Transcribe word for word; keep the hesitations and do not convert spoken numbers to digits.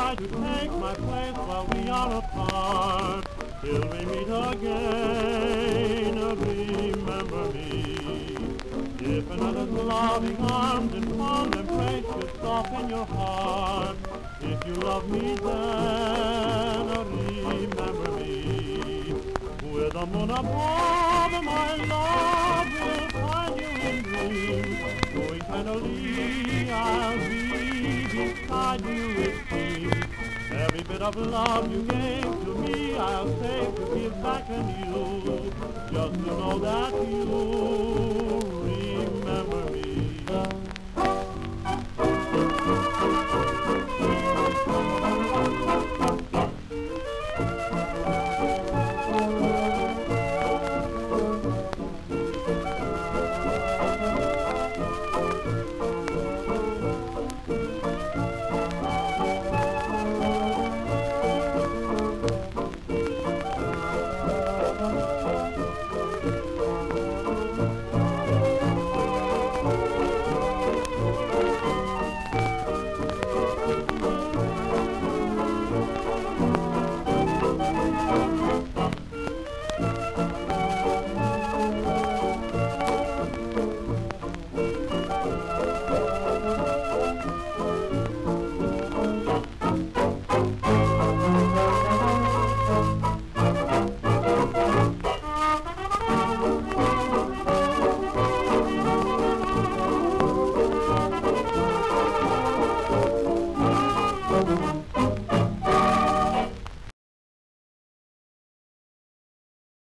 try to take my place while we are apart. Till we meet again, remember me. If another's loving arms and fond embrace should soften your heart, if you love me then, remember me. With the moon above, my love will find you in dreams. So eternally I'll be beside you, it seems. Every bit of love you gave to me, I'll save to give back anew. Just to know that you remember me.